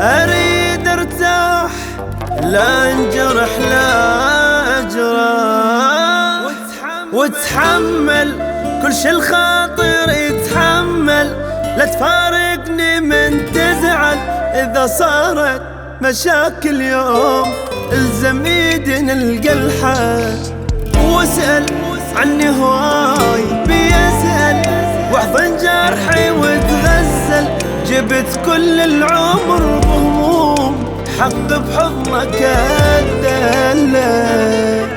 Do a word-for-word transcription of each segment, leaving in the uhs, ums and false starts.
أريد ارتاح لا انجرح لا أجرح، وتحمل كل شي الخاطر يتحمل، لا تفارقني من تزعل. إذا صارت مشاكل يوم الزم ايدي نلقى الحل، واسأل عني هواي بيسأل، واحضن جرحي وتغزل. جبت كل العمر بهموم حق بحضنك اتدلل.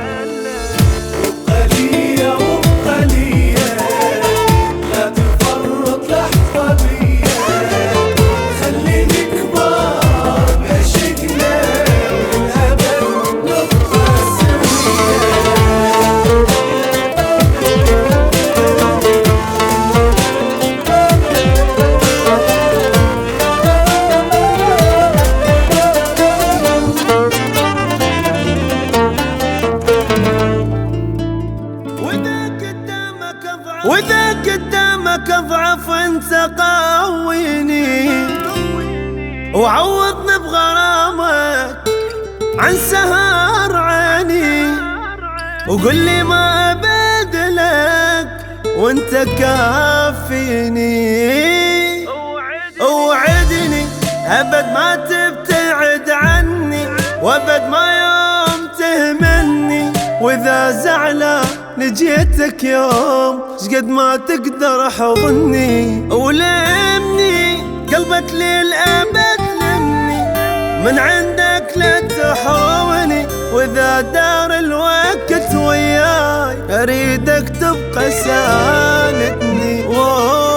وبقلية وبقلية لا تفرط لحظة بيا، خليني كبار بعشقنا والأبد نبقى وإذا قدامك أضعف أنت قاويني، وعوضني بغرامك عن سهر عيني، وقل لي ما أبدلك وأنت كافيني. وعدني أبد ما تبتعد عني، وأبد ما يوم تهملني. وإذا زعلان جيتك يوم شقد ما تقدر حضني، ولمني قلبك للأبد لمني، من عندك لا تحرمني. وإذا دار الوقت وياي أريدك تبقى ساندني.